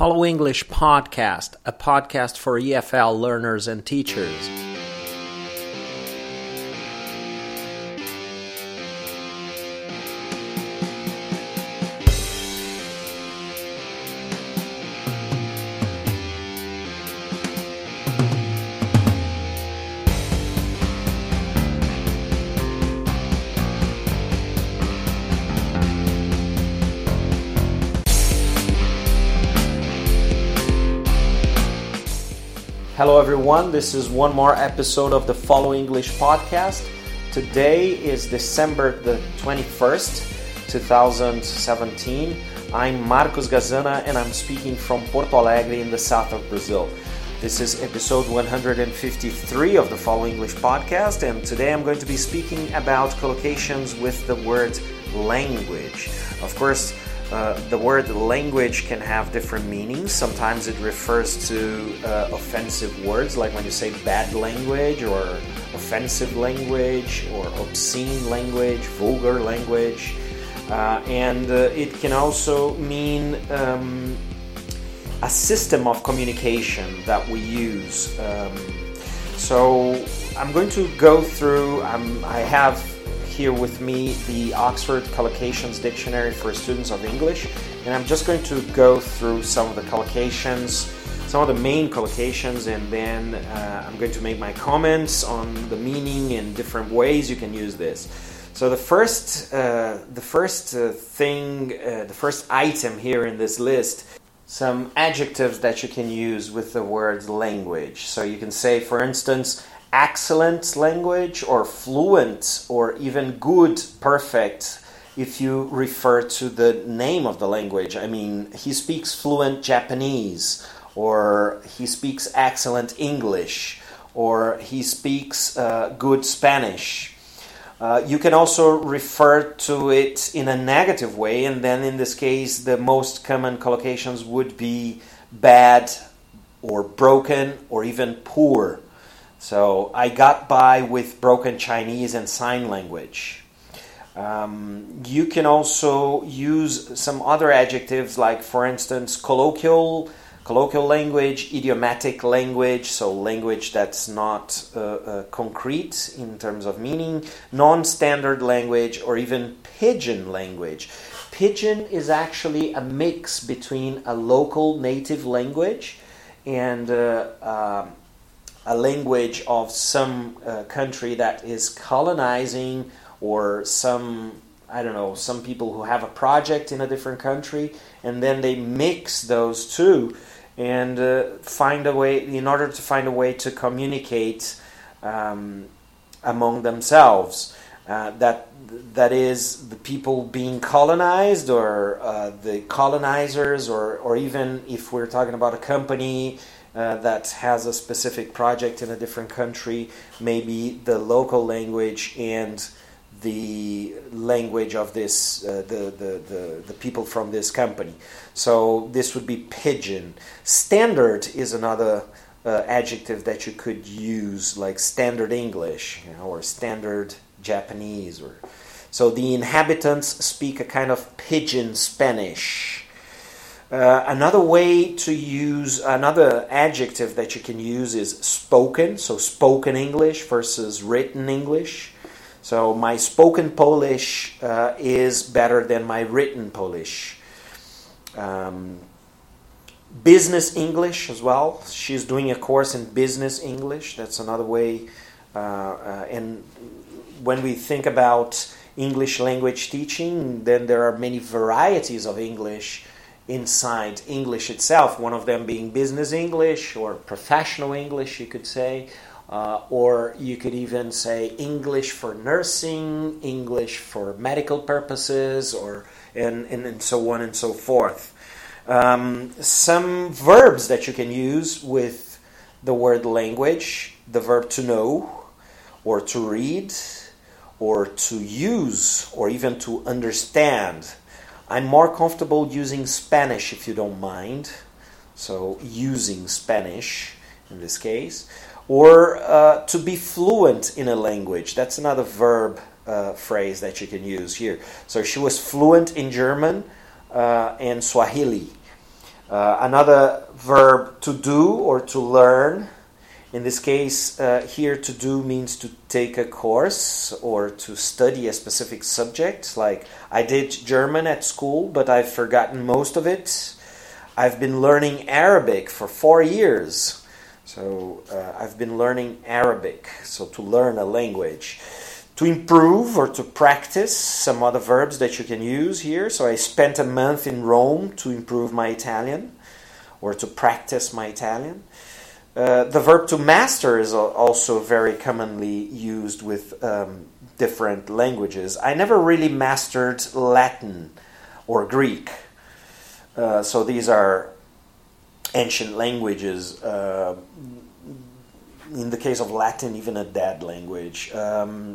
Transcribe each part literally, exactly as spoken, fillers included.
Follow English Podcast, a podcast for E F L learners and teachers. Hello everyone, this is one more episode of the Follow English Podcast. Today is December the twenty-first, twenty seventeen. I'm Marcos Gazana and I'm speaking from Porto Alegre in the south of Brazil. This is episode one hundred fifty-three of the Follow English Podcast, and today I'm going to be speaking about collocations with the word language. Of course, Uh, the word language can have different meanings. Sometimes it refers to uh, offensive words, like when you say bad language or offensive language or obscene language, vulgar language. Uh, and uh, it can also mean um, a system of communication that we use. Um, so I'm going to go through, um, I have here with me the Oxford Collocations Dictionary for Students of English, and I'm just going to go through some of the collocations, some of the main collocations, and then uh, I'm going to make my comments on the meaning and different ways you can use this. So the first, uh, the first uh, thing, uh, the first item here in this list, some adjectives that you can use with the word language. So you can say, for instance, excellent language, or fluent, or even good, perfect, if you refer to the name of the language. I mean, he speaks fluent Japanese, or he speaks excellent English, or he speaks uh, good Spanish. Uh, you can also refer to it in a negative way, and then in this case, the most common collocations would be bad, or broken, or even poor. So, I got by with broken Chinese and sign language. Um, you can also use some other adjectives like, for instance, colloquial, colloquial language, idiomatic language, so language that's not uh, uh, concrete in terms of meaning, non-standard language, or even pidgin language. Pidgin is actually a mix between a local native language and uh, uh, a language of some uh, country that is colonizing, or some, I don't know, some people who have a project in a different country, and then they mix those two and uh, find a way, in order to find a way to communicate um, among themselves. Uh, that that is the people being colonized, or uh, the colonizers, or, or even if we're talking about a company Uh, that has a specific project in a different country, maybe the local language and the language of this, uh, the, the, the, the people from this company. So this would be pidgin. Standard is another uh, adjective that you could use, like standard English, you know, or standard Japanese. Or so the inhabitants speak a kind of pidgin Spanish. Uh, another way to use, another adjective that you can use is spoken. So spoken English versus written English. So my spoken Polish uh, is better than my written Polish. Um, business English as well. She's doing a course in business English. That's another way. Uh, uh, and when we think about English language teaching, then there are many varieties of English inside English itself, one of them being business English, or professional English, you could say, uh, or you could even say English for nursing, English for medical purposes, or and, and, and so on and so forth. Um, some verbs that you can use with the word language: the verb to know, or to read, or to use, or even to understand. I'm more comfortable using Spanish, if you don't mind. So, using Spanish in this case. Or uh, to be fluent in a language. That's another verb uh, phrase that you can use here. So, she was fluent in German uh, and Swahili. Uh, another verb, to do or to learn. In this case, uh, here to do means to take a course or to study a specific subject. Like, I did German at school, but I've forgotten most of it. I've been learning Arabic for four years. So uh, I've been learning Arabic, so to learn a language. To improve or to practice, some other verbs that you can use here. So I spent a month in Rome to improve my Italian or to practice my Italian. Uh, the verb to master is also very commonly used with um, different languages. I never really mastered Latin or Greek. Uh, so these are ancient languages. Uh, in the case of Latin, even a dead language. Um,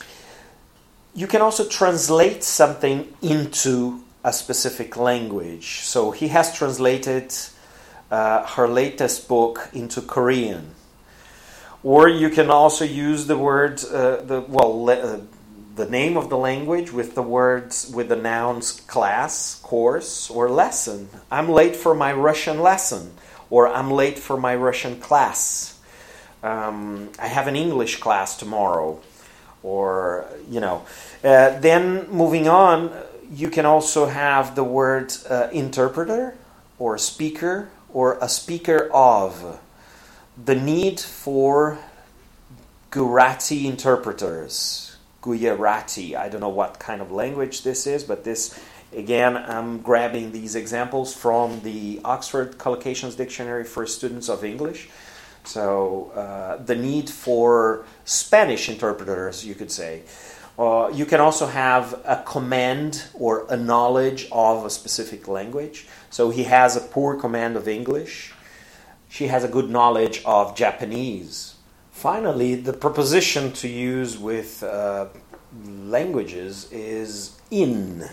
you can also translate something into a specific language. So he has translated Uh, her latest book into Korean. Or you can also use the word, uh, the well, le- uh, the name of the language with the words, with the nouns class, course, or lesson. I'm late for my Russian lesson, or I'm late for my Russian class. Um, I have an English class tomorrow, or, you know. Uh, then moving on, you can also have the word uh, interpreter, or speaker, or a speaker of. The need for Gujarati interpreters. Gujarati. I don't know what kind of language this is, but this, again, I'm grabbing these examples from the Oxford Collocations Dictionary for Students of English. So, uh, the need for Spanish interpreters, you could say. Uh, you can also have a command or a knowledge of a specific language. So he has a poor command of English. She has a good knowledge of Japanese. Finally, the preposition to use with uh, languages is in.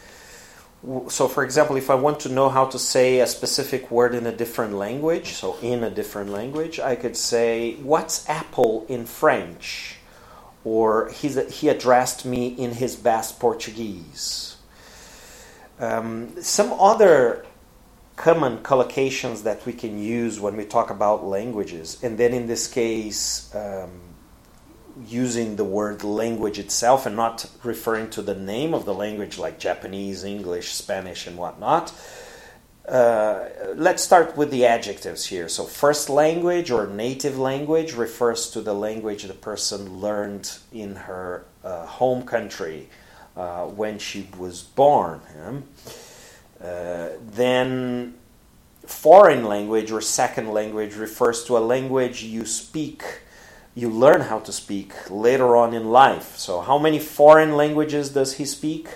So, for example, if I want to know how to say a specific word in a different language, so in a different language, I could say, what's apple in French? Or he's, he addressed me in his best Portuguese. Um, some other common collocations that we can use when we talk about languages, and then in this case, um, using the word language itself and not referring to the name of the language like Japanese, English, Spanish, and whatnot. Uh, let's start with the adjectives here. So first language or native language refers to the language the person learned in her uh, home country uh, when she was born. Yeah? Uh, then foreign language or second language refers to a language you speak, you learn how to speak later on in life. So how many foreign languages does he speak?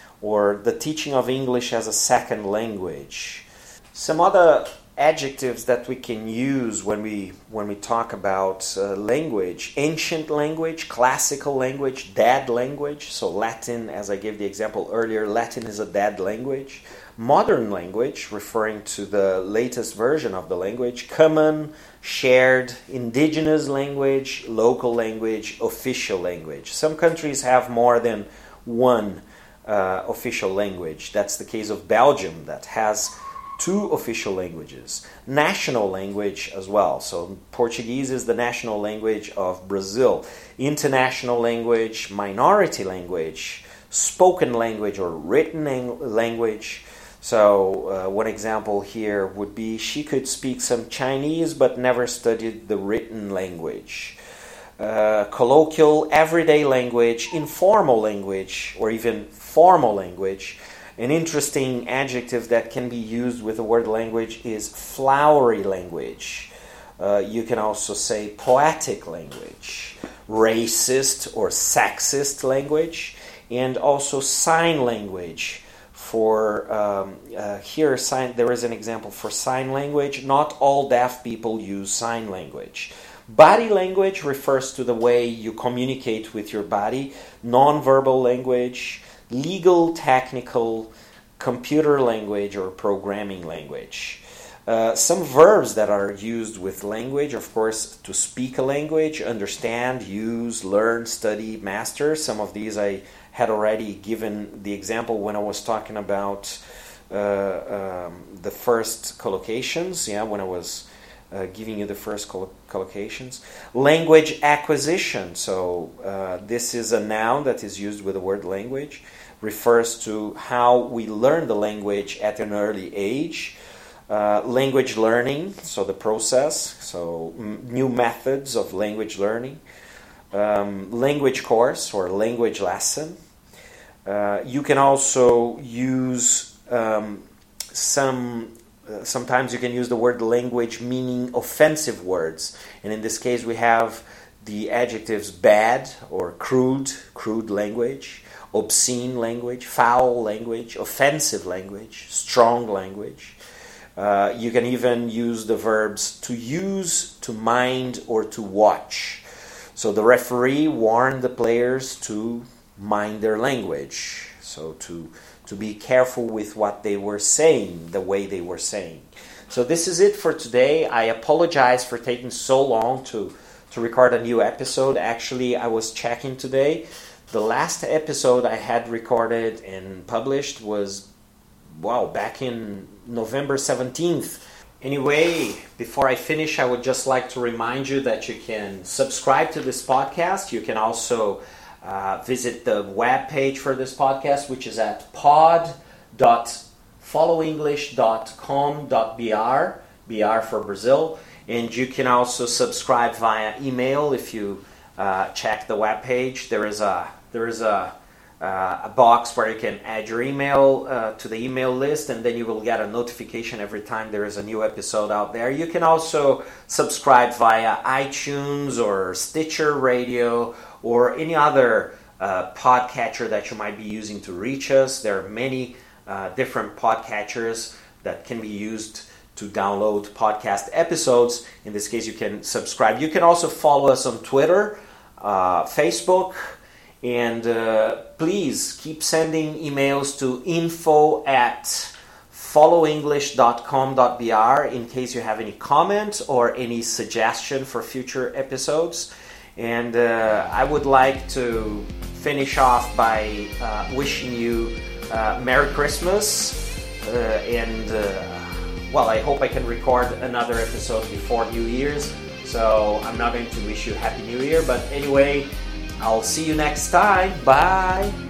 Or the teaching of English as a second language. Some other adjectives that we can use when we when we talk about uh, language: ancient language, classical language, dead language. So Latin, as I gave the example earlier, Latin is a dead language. Modern language, referring to the latest version of the language. Common, shared, indigenous language, local language, official language. Some countries have more than one Uh, official language. That's the case of Belgium, that has two official languages. National language as well. So Portuguese is the national language of Brazil. International language, minority language, spoken language or written language. So uh, one example here would be, she could speak some Chinese but never studied the written language. Uh, colloquial, everyday language, informal language, or even formal language. An interesting adjective that can be used with the word language is flowery language. Uh, you can also say poetic language, racist or sexist language, and also sign language. For um, uh, here, sign, there is an example for sign language. Not all deaf people use sign language. Body language refers to the way you communicate with your body. Non-verbal language, legal, technical, computer language, or programming language. Uh, some verbs that are used with language, of course, to speak a language, understand, use, learn, study, master. Some of these I had already given the example when I was talking about uh, um, the first collocations, yeah, when I was uh, giving you the first coll- collocations. Language acquisition, so uh, this is a noun that is used with the word language, refers to how we learn the language at an early age. Uh, language learning, so the process, so m- new methods of language learning. Um, language course or language lesson. Uh, you can also use um, some, uh, sometimes you can use the word language meaning offensive words. And in this case we have the adjectives bad or crude, crude language, obscene language, foul language, offensive language, strong language. Uh, you can even use the verbs to use, to mind, or to watch. So the referee warned the players to mind their language, so to to be careful with what they were saying, the way they were saying. So this is it for today. I apologize for taking so long to, to record a new episode. Actually, I was checking today. The last episode I had recorded and published was, wow, back in November seventeenth. Anyway, before I finish, I would just like to remind you that you can subscribe to this podcast. You can also uh, visit the web page for this podcast, which is at pod dot follow english dot com dot b r, B R for Brazil. And you can also subscribe via email if you uh, check the web page. There is a there is a Uh, a box where you can add your email uh, to the email list, and then you will get a notification every time there is a new episode out there. You can also subscribe via iTunes or Stitcher Radio or any other uh, podcatcher that you might be using to reach us. There are many uh, different podcatchers that can be used to download podcast episodes. In this case, you can subscribe. You can also follow us on Twitter, uh, Facebook, and uh, please keep sending emails to info at follow english dot com dot b r in case you have any comment or any suggestion for future episodes. And uh, I would like to finish off by uh, wishing you uh, Merry Christmas uh, and uh, well, I hope I can record another episode before New Year's, so I'm not going to wish you Happy New Year, but anyway, I'll see you next time. Bye!